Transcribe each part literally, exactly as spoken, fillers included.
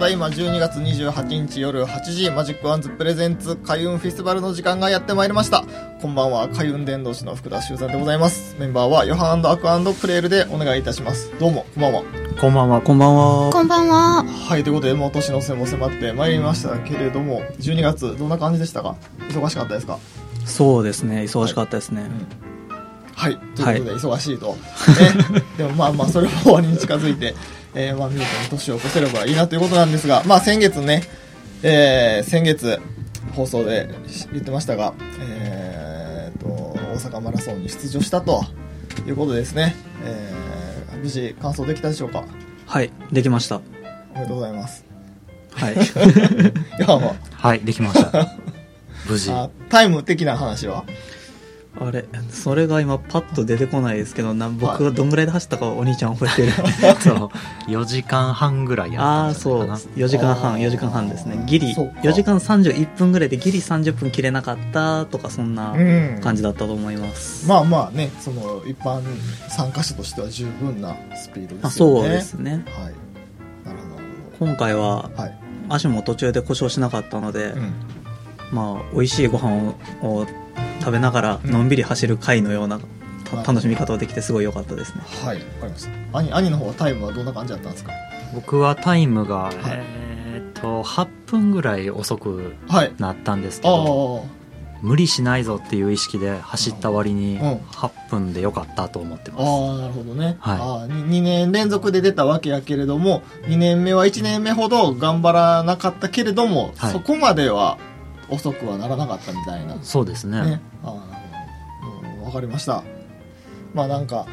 だいまじゅうにがつにじゅうはちにち夜はちじ、マジックワンズプレゼンツ開運フェスティバルの時間がやってまいりました。こんばんは、開運伝道師の福田修さんでございます。メンバーはヨハン&アク&クレールでお願いいたします。どうもこんばんは。 こんばんは。こんばんは。 こんばんは。 はい、ということでもう年の瀬も迫ってまいりましたけれども、じゅうにがつどんな感じでしたか？忙しかったですか？ そうですね、忙しかったですね。 はい、うん、はい、ということで忙しいと、ね、でもまあまあそれも終わりに近づいて、えー、まあ見事に年を越せればいいなということなんですが、まあ先月ね、えー、先月放送で言ってましたが、えー、と大阪マラソンに出場したということですね。えー、無事完走できたでしょうか？ はい、できました。 おめでとうございます。 はい。 ヨハンは？ はい、できました。無事。 あ、タイム的な話は？ あれ、それが今パッと出てこないですけど、な僕がどんぐらいで走ったかお兄ちゃん覚えてる？ そうよじかんはんぐらいやったんじゃないかな。 ああ、そうよじかんはんよじかんはんですね。ギリよじかんさんじゅういっぷんぐらいでギリさんじゅっぷん切れなかったとか、そんな感じだったと思います、 うん、まあまあね、その一般参加者としては十分なスピードですよね。あ、 そうですね。 はい、なるほど。今回は、はい、足も途中で故障しなかったので、うん、まあ美味しいご飯を、を食べながらのんびり走る会のような、うん、楽しみ方をできてすごい良かったですね。 はい、わかりました。兄、兄の方はタイムはどんな感じだったんですか？ 僕はタイムが、はい、えー、っとはっぷんぐらい遅くなったんですけど、はい、無理しないぞっていう意識で走った割にはっぷんで良かったと思ってます。 ああ、なるほどね、 はい、 あにねん連続で出たわけやけれども、にねんめはいちねんめほど頑張らなかったけれども、はい、そこまでは遅くはならなかったみたいな。 そうですね。ね、あ、 うん、分かりました。まあなんか、はい、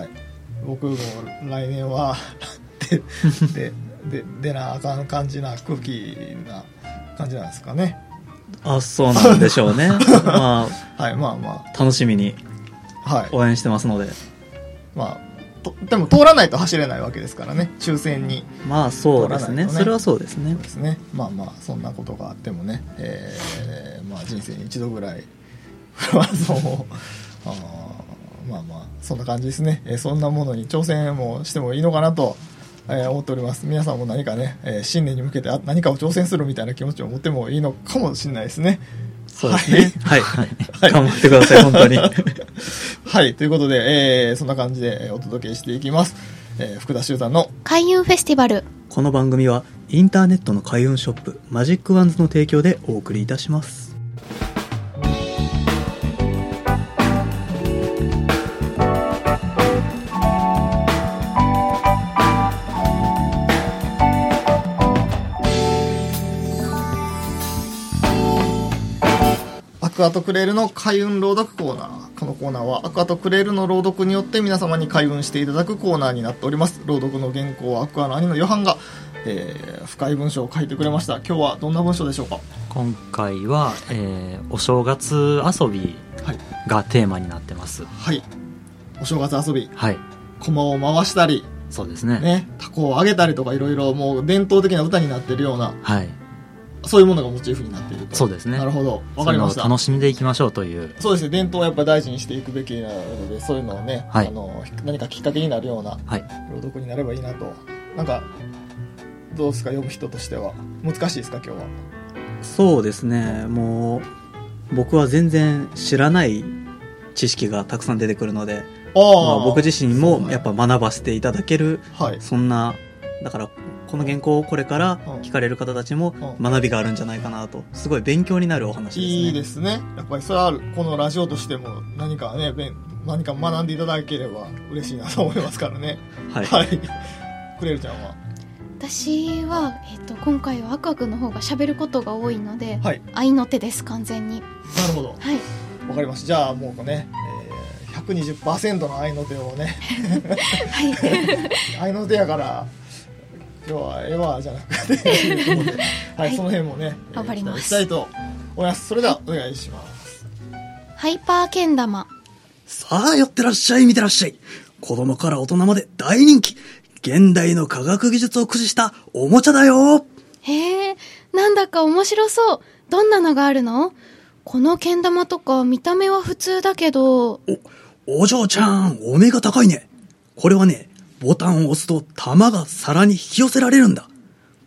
僕も来年はででで出なあかん感じな空気な感じなんですかね。 あ、そうなんでしょうね。まあ、はい、まあまあ楽しみに応援してますので、はい、 まあとでも通らないと走れないわけですからね、抽選に、ね、 まあそうですね、それはそうですね。 そうですね。まあまあそんなことがあってもね、えー、まあ人生に一度ぐらいフルマラソンをあまあまあそんな感じですね、えー、そんなものに挑戦もしてもいいのかなと、えー、思っております。皆さんも何かね、えー、新年に向けて何かを挑戦するみたいな気持ちを持ってもいいのかもしれないですね。 そうですね。はい。はい。はい、頑張ってください、本当に。 はい。ということで、えー、そんな感じでお届けしていきます。えー、福田修さんの開運フェスティバル。 この番組はインターネットの開運ショップマジックワンズの提供でお送りいたします。 アクアトクレールの開運朗読コーナー。このコーナーはアクアトクレールの朗読によって皆様に開運していただくコーナーになっております。朗読の原稿はアクアの兄のヨハンが、えー、深い文章を書いてくれました。今日はどんな文章でしょうか？ 今回は、えー、お正月遊びがテーマになってます。 はい、お正月遊び、 はい、 駒を回したり、 そうですね、 ね、タコをあげたりとかいろいろもう伝統的な歌になっているような、 はい、 そういうものがモチーフになっていると。 そうですね。 なるほど、わかりました。 楽しんでいきましょうという。 そうですね、伝統をやっぱ大事にしていくべきなので、そういうのをね、はい、あの何かきっかけになるような朗読になればいいなと、はい、なんかどうですか、読む人としては難しいですか今日は？ そうですね、もう僕は全然知らない知識がたくさん出てくるので、あ、まあ、僕自身もやっぱ学ばせていただける、はい、そんな、だからこの原稿をこれから聞かれる方たちも学びがあるんじゃないかなと、すごい勉強になるお話ですね。 いいですね。やっぱりそれはこのラジオとしても何かね、何か学んでいただければ嬉しいなと思いますからね。はい、はい、クレールちゃんは？ 私は、えー、と今回はアクア君の方が喋ることが多いので、はい、愛の手です、完全に。 なるほど、 はい、 わかりました。じゃあもうね、えー、ひゃくにじゅっパーセント の愛の手をね、はい、愛の手やから今日はエヴァじゃなくてと思って、はいはい、その辺もね頑張ります。 したいと思います。それではお願いします。 ハイパーけん玉。 さあ寄ってらっしゃい、見てらっしゃい。子供から大人まで大人気、現代の科学技術を駆使したおもちゃだよ。 へえ、なんだか面白そう。どんなのがあるの？このけん玉とか見た目は普通だけど。 お、お嬢ちゃん、お目が高いね。これはね、ボタンを押すと玉が皿に引き寄せられるんだ。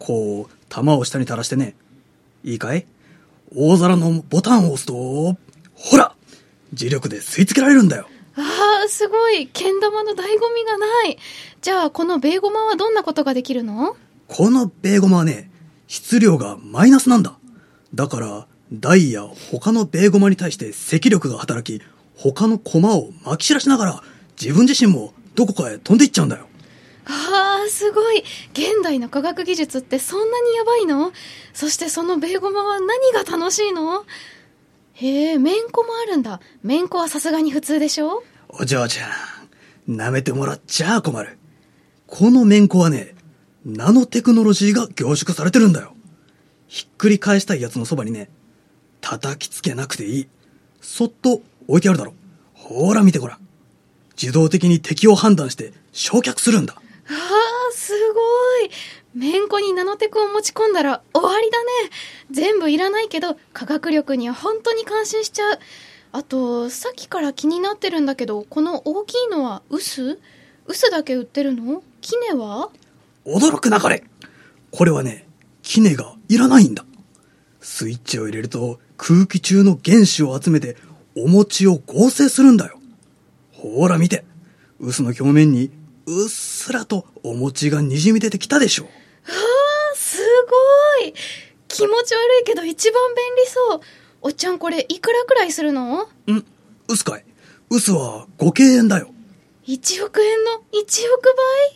こう玉を下に垂らしてね、いいかい？大皿のボタンを押すと、ほら磁力で吸い付けられるんだよ。 あー、すごい。けん玉の醍醐味がない。じゃあこのベーゴマはどんなことができるの？ このベーゴマはね、質量がマイナスなんだ。だから台や他のベーゴマに対して積力が働き、他の駒を撒き散らしながら自分自身もどこかへ飛んでいっちゃうんだよ。 あー、すごい。現代の科学技術ってそんなにやばいの？そしてそのベーゴマは何が楽しいの？へえ、めんこもあるんだ。めんこはさすがに普通でしょ？ お嬢ちゃん、舐めてもらっちゃ困る。このめんこはね、ナノテクノロジーが凝縮されてるんだよ。ひっくり返したいやつのそばにね、叩きつけなくていい、そっと置いてあるだろ。ほら見てごらん。自動的に敵を判断して焼却するんだ。 あー、すごい。めんこにナノテクを持ち込んだら終わりだね。全部いらないけど科学力には本当に感心しちゃう。あとさっきから気になってるんだけど、この大きいのは臼？臼だけ売ってるの？キネは？ 驚くなかれ。これはね、キネがいらないんだ。スイッチを入れると空気中の原子を集めてお餅を合成するんだよ。ほら見て、臼の表面にうっすらとお餅がにじみ出てきたでしょ。 あー、すごい。気持ち悪いけど一番便利そう。おっちゃん、これいくらくらいするの？ ん、臼かい。臼はごけいえんだよ。 いちおくえんのいちおく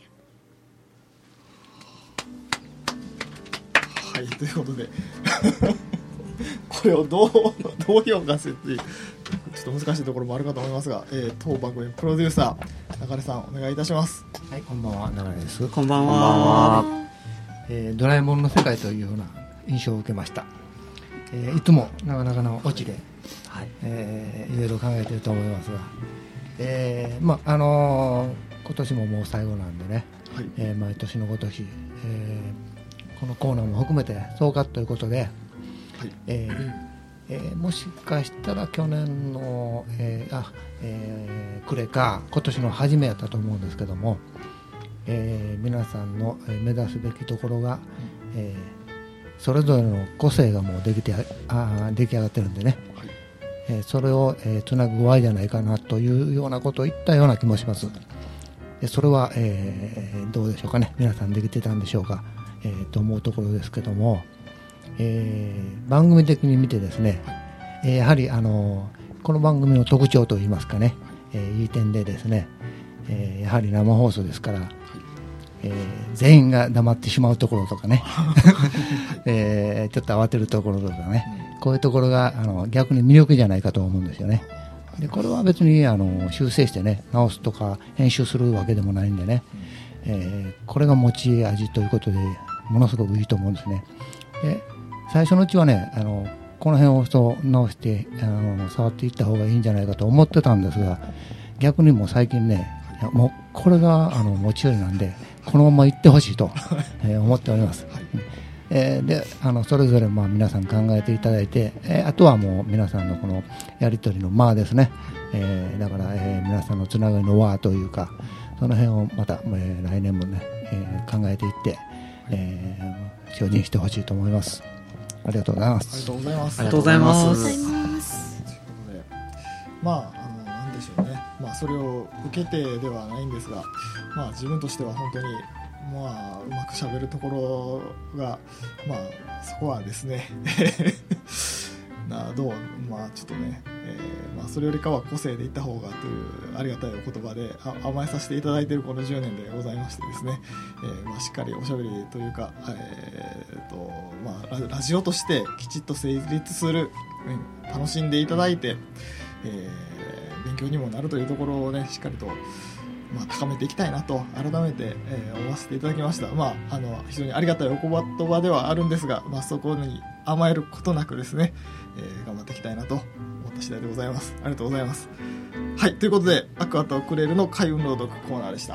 ばい。はい、ということでこれをどうどう評価するっていうちょっと難しいところもあるかと思いますが、えー、当番組プロデューサー中根さんお願いいたします。 はい、こんばんは、中根です。 こんばんは。 えー、ドラえもんの世界というような印象を受けました。えー、いつもなかなかのオチで、はい、えー、いろいろ考えていると思いますが、えー、まああのー、今年ももう最後なんでね、はい、えー、毎年のごとし、えー、このコーナーも含めて総括ということで、はい、えーえー、もしかしたら去年の、えーあえー、暮れか今年の初めやったと思うんですけども、えー、皆さんの目指すべきところが、うん、えーそれぞれの個性がもうできてあ出来上がってるんでね、はい、えー、それを、えー、つなぐ具合じゃないかなというようなことを言ったような気もします。でそれは、えー、どうでしょうかね。皆さんできてたんでしょうか、えー、と思うところですけども、えー、番組的に見てですね、えー、やはり、あのー、この番組の特徴といいますかね、えー、いい点でですね、えー、やはり生放送ですから、えー、全員が黙ってしまうところとかね、えー、ちょっと慌てるところとかね、こういうところがあの逆に魅力じゃないかと思うんですよね。でこれは別にあの修正してね直すとか編集するわけでもないんでね、えー、これが持ち味ということでものすごくいいと思うんですね。で最初のうちはねあのこの辺をそう直してあの触っていった方がいいんじゃないかと思ってたんですが、逆にもう最近ねもうこれがあの持ち寄りなんでこのまま行ってほしいと、えー、思っております、はい、えー、であのそれぞれまあ皆さん考えていただいて、えー、あとはもう皆さんのこのやり取りの間ですね、えー、だから、えー、皆さんのつながりの輪というかその辺をまた、えー、来年もね、えー、考えていって、えー、精進してほしいと思います。ありがとうございます。 ありがとうございます。 ありがとうございます。 ということでまあでしょうね。まあ、それを受けてではないんですが、まあ、自分としては本当に、まあ、うまくしゃべるところが、まあ、そこはですねなどう、まあ、ちょっとね、えーまあ、それよりかは個性でいった方がというありがたいお言葉であ甘えさせていただいているこのじゅうねんでございましてですね、えーまあ、しっかりおしゃべりというか、えーとまあ、ラ, ラジオとしてきちっと成立する、うん、楽しんでいただいて、えー、勉強にもなるというところをねしっかりと、まあ、高めていきたいなと改めて、えー、思わせていただきました。まあ、あの非常にありがたいお言葉ではあるんですが、まあ、そこに甘えることなくですね、えー、頑張っていきたいなと思った次第でございます。ありがとうございます。はい、ということでアクアとウクレレの開運朗読コーナーでした。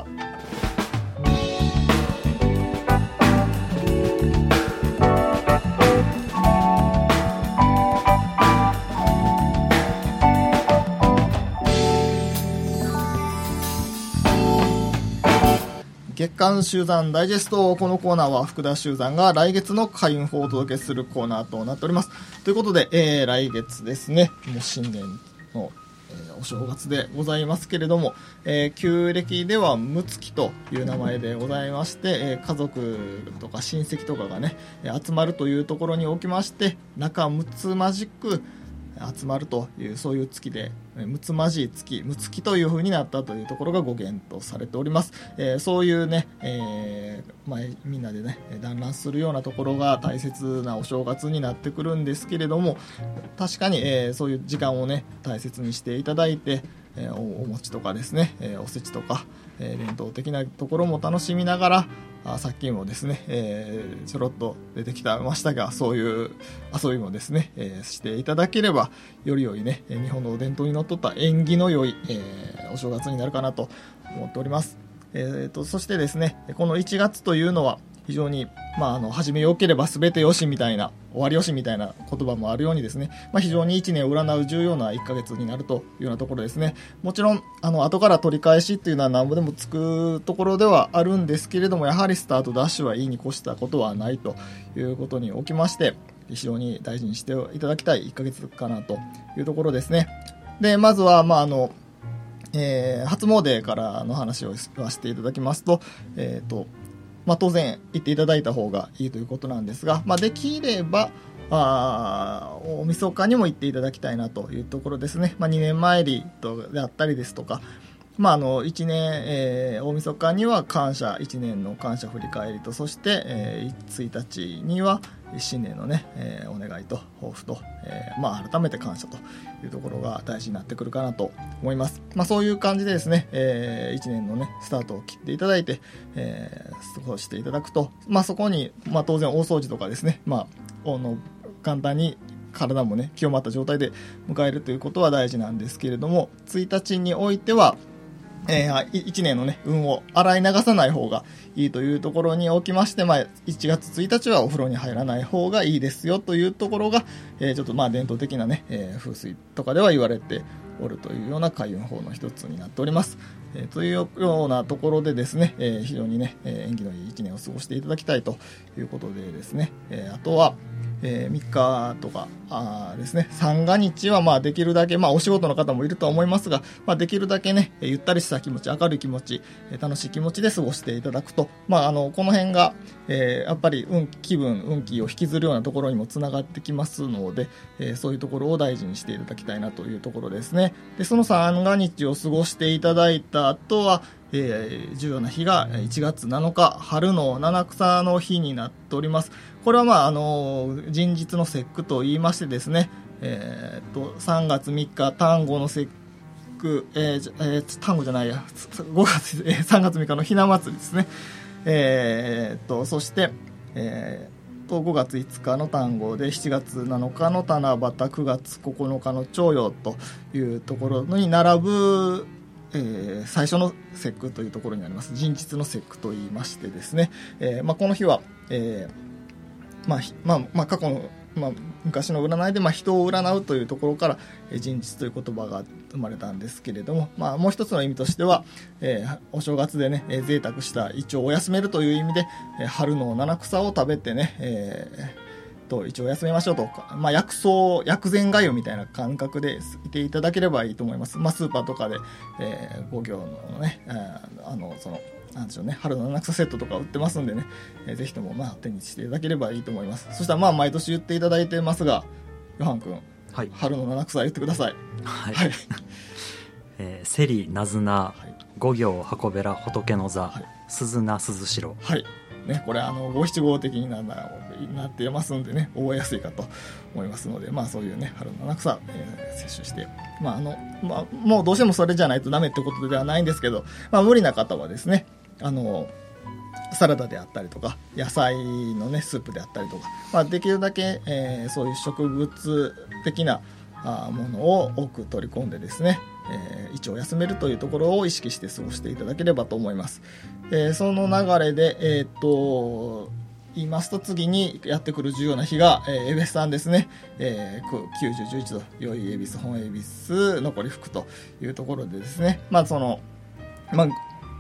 月刊集山ダイジェスト。このコーナーは福田集山が来月の開運法をお届けするコーナーとなっております。ということで、えー、来月ですね、もう新年の、えー、お正月でございますけれども、えー、旧暦ではむつきという名前でございまして、えー、家族とか親戚とかがね集まるというところにおきまして、仲睦まじく集まるという、そういう月で、むつまじい月、むつきという風になったというところが語源とされております。えー、そういうね、えーまあ、みんなでね団らんするようなところが大切なお正月になってくるんですけれども、確かに、えー、そういう時間をね大切にしていただいて、えー、お, お餅とかですね、えー、おせちとか、えー、伝統的なところも楽しみながら、あさっきもですね、えー、ちょろっと出てきたましたが、そういう遊びもですね、えー、していただければより良いね日本の伝統にのっとった縁起の良い、えー、お正月になるかなと思っております。えー、とそしてですね、このいちがつというのは非常に、まあ、あの始めよければ全てよしみたいな、終わりよしみたいな言葉もあるようにですね、まあ、非常にいちねんを占う重要ないっかげつになるというようなところですね。もちろんあの後から取り返しっていうのは何ぼでもつくところではあるんですけれども、やはりスタートダッシュはいいに越したことはないということにおきまして、非常に大事にしていただきたいいっかげつかなというところですね。でまずは、まああのえー、初詣からの話をさせていただきますと、えーとまあ、当然行っていただいた方がいいということなんですが、まあ、できればあ大晦日にも行っていただきたいなというところですね。まあ、にねん参りとであったりですとか、まあ、あのいちねん、えー、大晦日には感謝、いちねんの感謝振り返りと、そして、えー、ついたちには新年のね、えー、お願いと抱負と、えーまあ、改めて感謝というところが大事になってくるかなと思います。まあ、そういう感じでですね、えー、いちねんのねスタートを切っていただいて、えー、過ごしていただくと、まあ、そこに、まあ、当然大掃除とかですね、まあ、あの簡単に体もね清まった状態で迎えるということは大事なんですけれども、ついたちにおいてはえー、いちねんのね運を洗い流さない方がいいというところにおきまして、まあ、いちがつついたちはお風呂に入らない方がいいですよというところが、えー、ちょっとまあ伝統的なね、えー、風水とかでは言われておるというような開運法の一つになっております。えー、というようなところでですね、えー、非常にね、えー、縁起のいいいちねんを過ごしていただきたいということでですね、えー、あとはえー、みっかとかあですね、三が日はまあできるだけ、まあ、お仕事の方もいるとは思いますが、まあ、できるだけねゆったりした気持ち、明るい気持ち、楽しい気持ちで過ごしていただくと、まあ、あのこの辺が、えー、やっぱり運気分運気を引きずるようなところにもつながってきますので、えー、そういうところを大事にしていただきたいなというところですね。でその三が日を過ごしていただいた後は、えー、重要な日がいちがつなのか、春の七草の日になっております。これは、まあ、あの人日の節句と言いましてですね、えー、とさんがつみっか端午の節句、えーえー、端午じゃないやごがつ、えー、さんがつみっかのひな祭りですね、えー、とそして、えー、とごがついつかの端午でしちがつなのかの七夕、くがつここのかの重陽というところに並ぶえー、最初の節句というところになります。人日の節句と言いましてですね、えーまあ、この日は、えーまあまあまあ、過去の、まあ、昔の占いで、まあ、人を占うというところから、えー、人日という言葉が生まれたんですけれども、まあ、もう一つの意味としては、えー、お正月でね、えー、贅沢した胃腸を休めるという意味で、えー、春の七草を食べてね、えーと一応休めましょうとか、まあ、薬草薬膳がゆみたいな感覚でいていただければいいと思います。まあ、スーパーとかで、えー、ご行のね、えー、あのそのなんでしょうね、春の七草セットとか売ってますんでね、えー、ぜひともまあ手にしていただければいいと思います。そしたらまあ毎年言っていただいてますが、ヨハン君、はい、春の七草言ってください。はい、はいえー、セリナズナ、五行箱べら仏の座、はい、鈴名鈴代、 はいね、これあの五七五的になってますんでね、覚えやすいかと思いますので、まあ、そういうね春の七草、えー、摂取して、まああのまあ、もうどうしてもそれじゃないとダメってことではないんですけど、まあ、無理な方はですね、あのサラダであったりとか野菜の、ね、スープであったりとか、まあ、できるだけ、えー、そういう植物的なあものを多く取り込んでですね、えー、胃腸を休めるというところを意識して過ごしていただければと思います。えー、その流れで、えー、っと言いますと、次にやってくる重要な日が、えー、恵比寿さんですね、えー、きゅうじゅう、じゅういちと良い恵比寿、本恵比寿、残り福というところでですね、まあそのまあ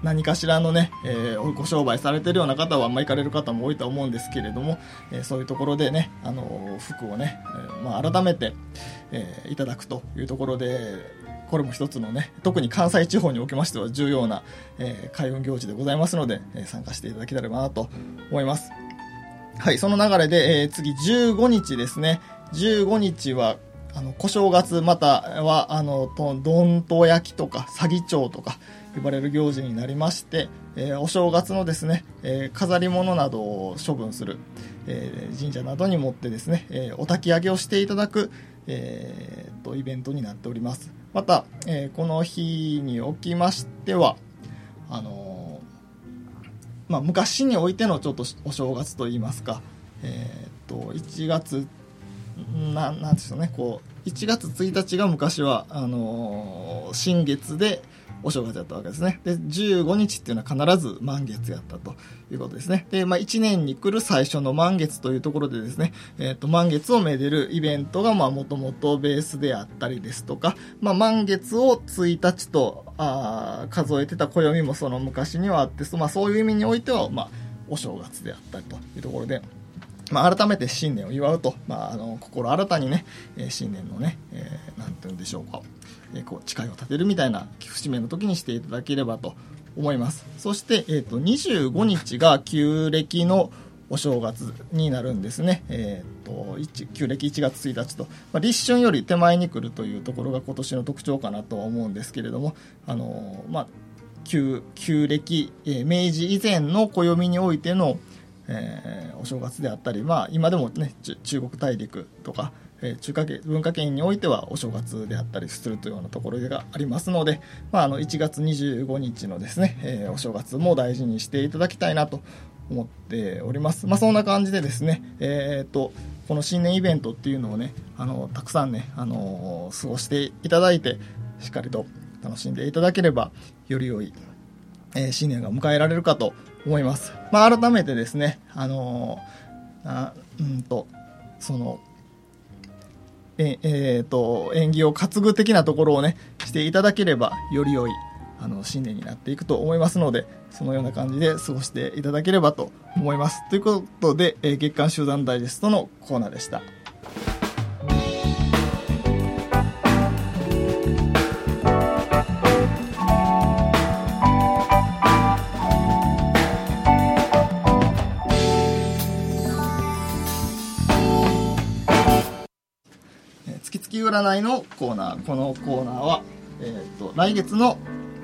何かしらのね、えー、ご商売されてるような方は、まあ、行かれる方も多いと思うんですけれども、えー、そういうところでね、あの服をね、えーまあ、改めて、えー、いただくというところで、これも一つのね、特に関西地方におきましては重要な、えー、開運行事でございますので、えー、参加していただければなと思います。はい、その流れで、えー、次じゅうごにちですね。じゅうごにちはあの小正月、またはあのどんと焼きとか詐欺町とか呼ばれる行事になりまして、えー、お正月のですね、えー、飾り物などを処分する、えー、神社などに持ってですね、えー、お焚き上げをしていただく、えー、とイベントになっております。また、えー、この日におきましてはあのーまあ、昔においてのちょっとお正月といいますか、えー、といちがつななんですよね、こういちがつついたちが昔はあのー、新月でお正月だったわけですね。でじゅうごにちっていうのは必ず満月やったということですね。で、まあ、いちねんに来る最初の満月というところでですね、えー、と満月をめでるイベントがもともとベースであったりですとか、まあ、満月をついたちとあ数えてた暦もその昔にはあって、まあ、そういう意味においては、まあ、お正月であったりというところで、まあ、改めて新年を祝うと、まあ、あの心新たにね、えー、新年のね、えー、なんていうんでしょうか、えー、こう誓いを立てるみたいな節目の時にしていただければと思います。そして、えー、とにじゅうごにちが旧暦のお正月になるんですね。えー、と旧暦いちがつついたちと、まあ、立春より手前に来るというところが今年の特徴かなとは思うんですけれども、あのーまあ、旧, 旧暦、えー、明治以前の暦においてのえー、お正月であったり、まあ、今でも、ね、中国大陸とか、えー、中華圏文化圏においてはお正月であったりするというようなところがありますので、まあ、あのいちがつにじゅうごにちのですね、えー、お正月も大事にしていただきたいなと思っております。まあ、そんな感じでですね、えー、とこの新年イベントっていうのをね、あのたくさんね、あのー、過ごしていただいて、しっかりと楽しんでいただければより良い、えー、新年が迎えられるかと思います。まあ、改めてですね、あのー、あうんとそのええー、と縁起を担ぐ的なところをねしていただければより良いあの新年になっていくと思いますので、そのような感じで過ごしていただければと思います。ということで、えー、月刊集団ダイジェストのコーナーでした。占いのコーナー。このコーナーは、えー、と来月の、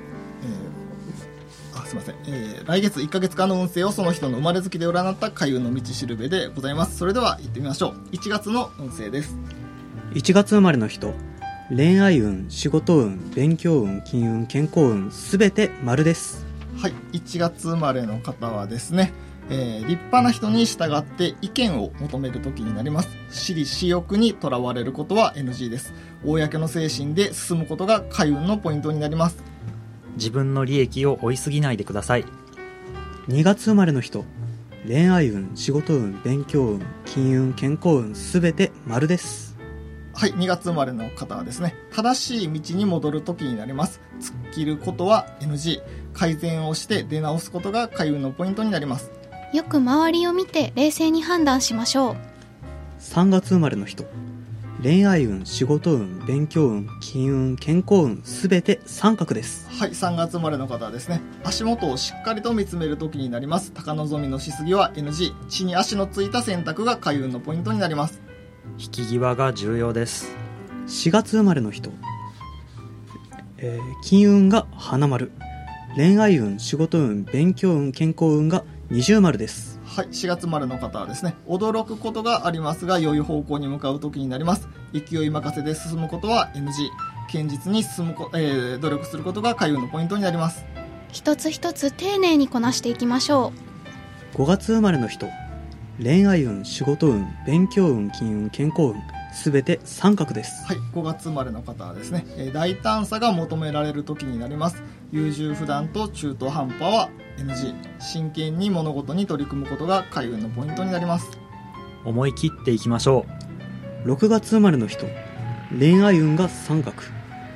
えー、あすいません、えー、来月いっかげつかんの運勢をその人の生まれ月で占った開運の道しるべでございます。それでは行ってみましょう。いちがつの運勢です。 いちがつ生まれの人、恋愛運、仕事運、勉強運、金運、健康運、すべて丸です。 はい、いちがつ生まれの方はですね、えー、立派な人に従って意見を求める時になります。私利私欲にとらわれることは エヌジー です。公の精神で進むことが開運のポイントになります。 自分の利益を追いすぎないでください。 にがつ生まれの人、恋愛運、仕事運、勉強運、金運、健康運、すべて丸です。 はい、にがつ生まれの方はですね、正しい道に戻る時になります。突っ切ることは エヌジー、 改善をして出直すことが開運のポイントになります。 よく周りを見て冷静に判断しましょう。 さんがつ生まれの人、恋愛運、仕事運、勉強運、金運、健康運、すべて三角です。 はい、さんがつ生まれの方はですね、足元をしっかりと見つめる時になります。高望みのしすぎは エヌジー、 地に足のついた選択が開運のポイントになります。 引き際が重要です。 しがつ生まれの人、えー、金運が花丸、恋愛運、仕事運、勉強運、健康運が二重丸です。 はい、しがつ生まれの方はですね、驚くことがありますが良い方向に向かう時になります。勢い任せで進むことは エヌジー、 堅実に進むこ、えー、努力することが開運のポイントになります。 一つ一つ丁寧にこなしていきましょう。ごがつ生まれの人、恋愛運、仕事運、勉強運、金運、健康運、すべて三角です。 はい、ごがつ生まれの方はですね、えー、大胆さが求められる時になります。優柔不断と中途半端は エヌジー、 真剣に物事に取り組むことが開運のポイントになります。 思い切っていきましょう。ろくがつ生まれの人、恋愛運が三角、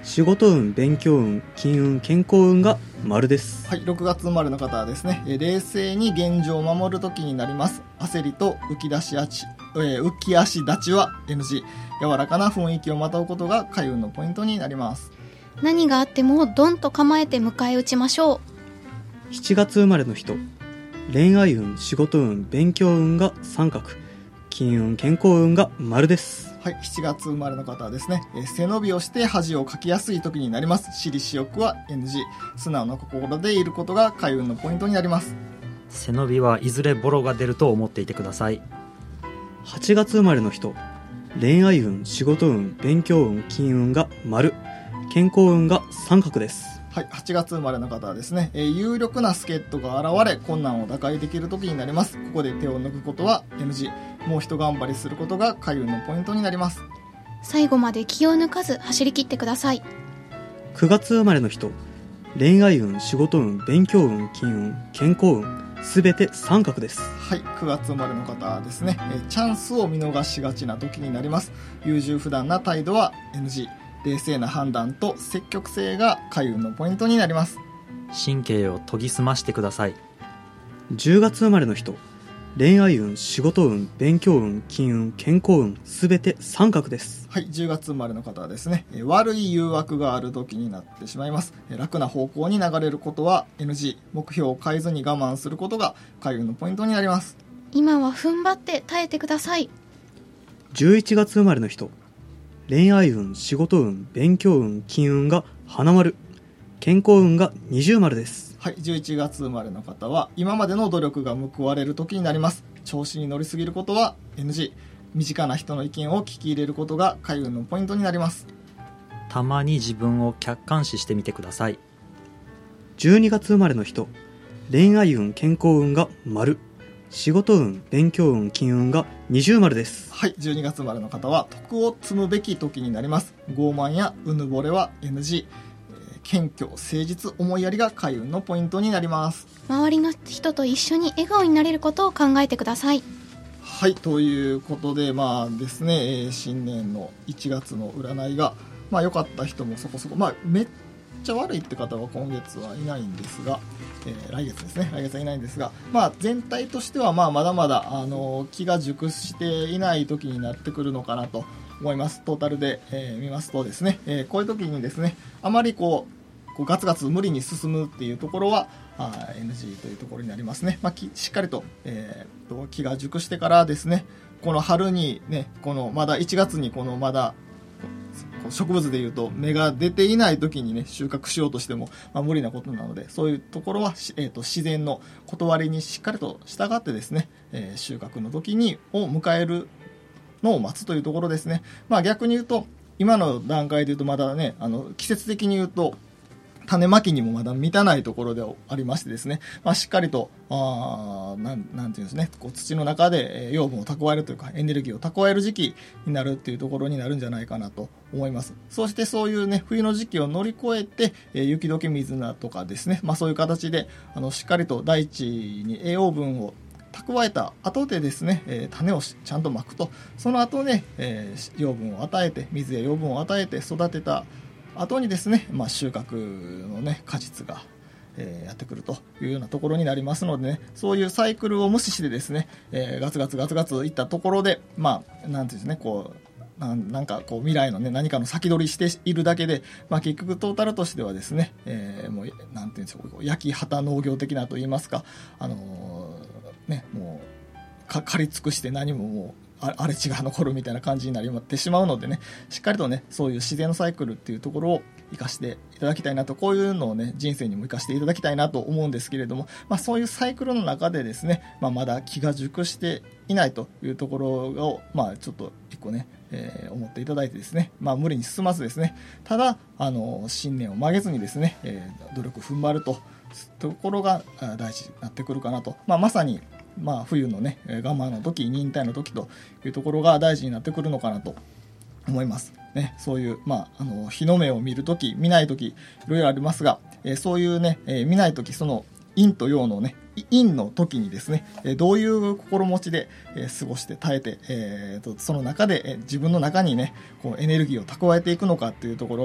仕事運、勉強運、金運、健康運が丸です。 はい、ろくがつ生まれの方はですね、冷静に現状を守る時になります。焦りと浮き出し足、えー、浮き足立ちは エヌジー。柔らかな雰囲気をまとうことが開運のポイントになります。 何があってもドンと構えて迎え撃ちましょう。しちがつ生まれの人、恋愛運、仕事運、勉強運が三角、金運、健康運が丸です。 はい、しちがつ生まれの方はですね、えー、背伸びをして恥をかきやすい時になります。私利私欲は エヌジー。素直な心でいることが開運のポイントになります。 背伸びはいずれボロが出ると思っていてください。 はちがつ生まれの人、恋愛運、仕事運、勉強運、金運が丸、健康運が三角です。 はい、はちがつ生まれの方はですね、えー、有力な助っ人が現れ困難を打開できる時になります。ここで手を抜くことは エヌジー。 もう一頑張りすることが開運のポイントになります。 最後まで気を抜かず走り切ってください。 くがつ生まれの人、恋愛運、仕事運、勉強運、金運、健康運、すべて三角です。 はい、くがつ生まれの方はですね、えー、チャンスを見逃しがちな時になります。優柔不断な態度は エヌジー。冷静な判断と積極性が開運のポイントになります。 神経を研ぎ澄ましてください。 じゅうがつ生まれの人、恋愛運、仕事運、勉強運、金運、健康運、すべて三角です。 はい、じゅうがつ生まれの方はですね、悪い誘惑がある時になってしまいます。楽な方向に流れることは エヌジー。 目標を変えずに我慢することが開運のポイントになります。 今は踏ん張って耐えてください。 じゅういちがつ生まれの人、恋愛運、仕事運、勉強運、金運が花丸、健康運が二重丸です。 はい、じゅういちがつ生まれの方は今までの努力が報われる時になります。調子に乗りすぎることは エヌジー。 身近な人の意見を聞き入れることが開運のポイントになります。 たまに自分を客観視してみてください。 じゅうにがつ生まれの人、恋愛運、健康運が丸、仕事運、勉強運、金運が二重丸です。 はい、じゅうにがつ生まれの方は徳を積むべき時になります。傲慢やうぬぼれは エヌジー。 えー、謙虚、誠実、思いやりが開運のポイントになります。 周りの人と一緒に笑顔になれることを考えてください。 はい、ということでまあですね、えー、新年のいちがつの占いがまあ良かった人もそこそこ、まあめっちゃ悪いって方は今月はいないんですが、えー、来月ですね来月はいないんですが、まあ全体としてはまあまだまだあの気が熟していない時になってくるのかなと思います。トータルで、えー、見ますとですね、えー、こういう時にですねあまりこうこうガツガツ無理に進むっていうところはあ エヌジー というところになりますね。まあ、きしっかりと、えー、と気が熟してからですね、この春にね、このまだいちがつにこのまだ植物でいうと芽が出ていない時にね収穫しようとしても、まあ、無理なことなので、そういうところは、えー、と自然の断りにしっかりと従ってですね、えー、収穫の時にを迎えるのを待つというところですね。まあ、逆に言うと今の段階で言うとまだね、あの季節的に言うと種まきにもまだ満たないところでありましてですね、まあ、しっかりとあなん、なんていうんですね、こう土の中で養分を蓄えるというかエネルギーを蓄える時期になるっていうところになるんじゃないかなと思います。そしてそういうね冬の時期を乗り越えて、えー、雪解け水菜とかですね、まあ、そういう形であのしっかりと大地に栄養分を蓄えた後でですね、えー、種をちゃんとまくと、その後ね、えー、養分を与えて水や養分を与えて育てた後にですね、まあ、収穫のね果実が、えー、やってくるというようなところになりますのでね、そういうサイクルを無視してですね、えー、ガツガツガツガツいったところで、まあなんていうんですね、こうな ん, なんかこう未来のね何かの先取りしているだけで、まあ、結局トータルとしてはですね、えー、もうなんていうんでしょう、焼き畑農業的なと言いますか、あのー、ねもうか刈り尽くして何ももう荒れ地が残るみたいな感じになってしまうのでね、しっかりとねそういう自然のサイクルっていうところを生かしていただきたいなと、こういうのをね人生にも生かしていただきたいなと思うんですけれども、まあ、そういうサイクルの中でですね、まあ、まだ気が熟していないというところを、まあ、ちょっと一個ね、えー、思っていただいてですね、まあ、無理に進まずですね、ただあの信念を曲げずにですね、えー、努力踏ん張るとところが大事になってくるかなと、まあ、まさにまあ、冬のね我慢の時、忍耐の時というところが大事になってくるのかなと思いますね。そういう、まあ、あの日の目を見る時見ない時いろいろありますが、えー、そういうね、えー、見ない時、その陰と陽のね陰の時にですね、えー、どういう心持ちで、えー、過ごして耐えて、えー、とその中で、えー、自分の中にねこうエネルギーを蓄えていくのかっていうところが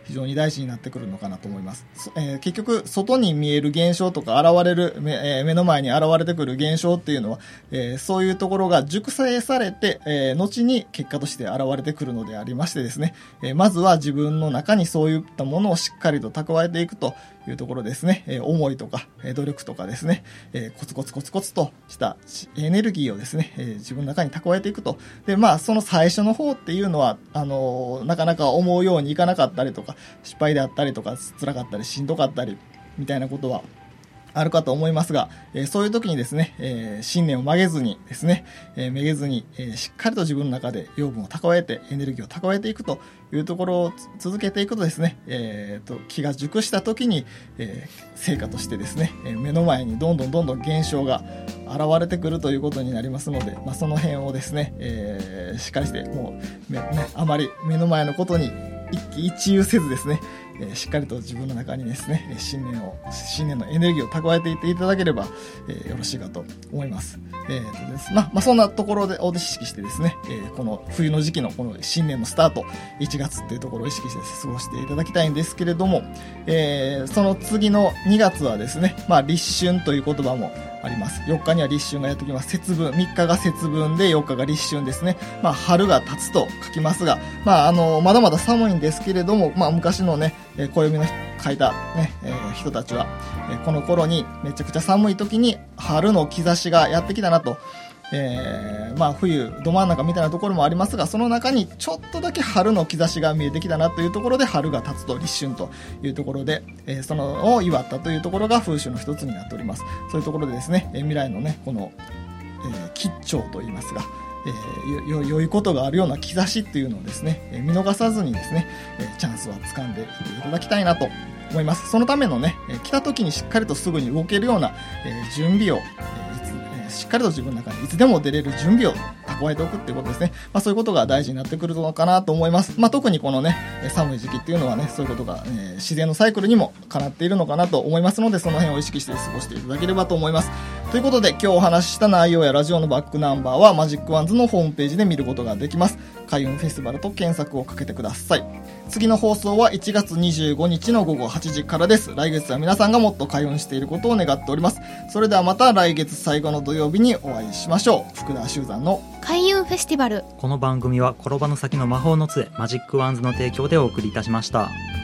非常に大事になってくるのかなと思います。えー、結局外に見える現象とか現れる 目,、えー、目の前に現れてくる現象っていうのは、えー、そういうところが熟成されて、えー、後に結果として現れてくるのでありましてですね、えー、まずは自分の中にそういったものをしっかりと蓄えていくというところですね、えー、思いとか、えー、努力とかですね、えー、コツコツコツコツとしたエネルギーをですね、えー、自分の中に蓄えていくと。で、まあ、その最初の方っていうのは、あのー、なかなか思うようにいかなかったりとか、失敗であったりとか、辛かったり、しんどかったり、みたいなことは、あるかと思いますが、えー、そういう時にですね、えー、信念を曲げずにですね、えー、めげずに、えー、しっかりと自分の中で養分を蓄えて、エネルギーを蓄えていくというところを続けていくとですね、えー、と気が熟した時に、えー、成果としてですね、えー、目の前にどんどんどんどん現象が現れてくるということになりますので、まあ、その辺をですね、えー、しっかりしてもう、ね、あまり目の前のことに一喜一憂せずですね、えー、しっかりと自分の中にですね、信念を、信念のエネルギーを蓄えていっていただければ、えー、よろしいかと思います。えーとですまあ、まあ、そんなところで、を意識してですね、えー、この冬の時期のこの新年のスタート、いちがつっていうところを意識して過ごしていただきたいんですけれども、えー、その次のにがつはですね、まあ、立春という言葉もあります。よっかには立春がやってきます。節分、みっかが節分でよっかが立春ですね。まあ、春が経つと書きますが、まあ、あの、まだまだ寒いんですけれども、まあ、昔のね、えー、暦の書いたね、えー、人たちは、えー、この頃にめちゃくちゃ寒い時に春の兆しがやってきたなと、えー、まあ冬ど真ん中みたいなところもありますが、その中にちょっとだけ春の兆しが見えてきたなというところで、春が経つと立春というところで、えー、そのを祝ったというところが風習の一つになっております。そういうところでですね、えー、未来のねこの、えー、吉兆といいますが、えー、よ良いことがあるような兆しっていうのをですね、えー、見逃さずにですね、えー、チャンスは掴んでいっていただきたいなと思います。そのためのね、えー、来た時にしっかりとすぐに動けるような、えー、準備を、えーいつえー、しっかりと自分の中にいつでも出れる準備を蓄えておくっていうことですね。まあ、そういうことが大事になってくるのかなと思います。まあ、特にこのね寒い時期っていうのはね、そういうことが、えー、自然のサイクルにもかなっているのかなと思いますので、その辺を意識して過ごしていただければと思います。ということで、今日お話しした内容やラジオのバックナンバーはマジックワンズのホームページで見ることができます。開運フェスティバルと検索をかけてください。次の放送はいちがつにじゅうごにちのごごはちじからです。来月は皆さんがもっと開運していることを願っております。それではまた来月最後の土曜日にお会いしましょう。福田修山の開運フェスティバル。 この番組は転ばぬ先の魔法の杖マジックワンズの提供でお送りいたしました。